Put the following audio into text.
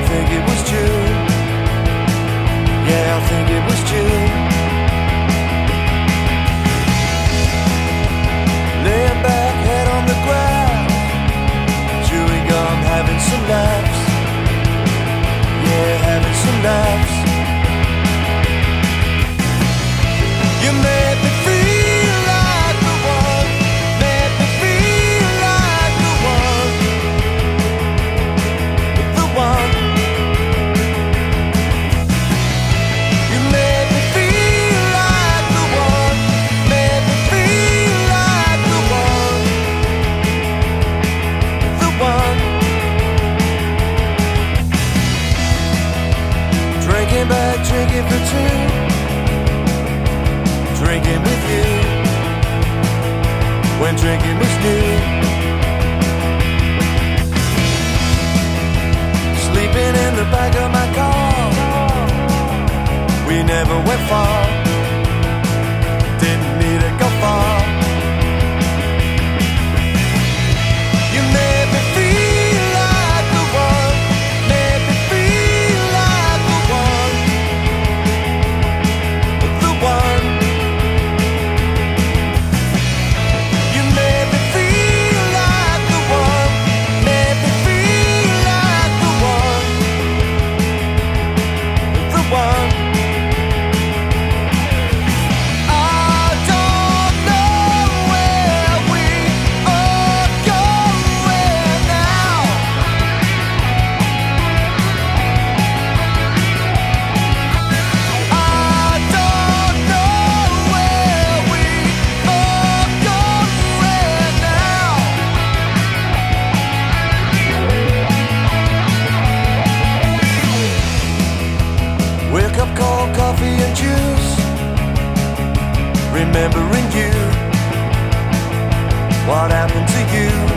think it was June. Yeah, I think it was June. Laying back, head on the grass, chewing gum, having some laughs. Yeah, having some laughs. You made me feel like the one, made me feel like the one, the one. You made me feel like the one, made me feel like the one, the one. Drinking back, drinking for two, drinking with you, when drinking was new. Sleeping in the back of my car, we never went far, didn't need to go far. You made me feel like the one, made me feel like the one, the one. You made me feel like the one, made me feel like the one, the one. I don't know where we are going now. I don't know where we are going now. Wake up, cold coffee and juice, remembering you. What happened to you?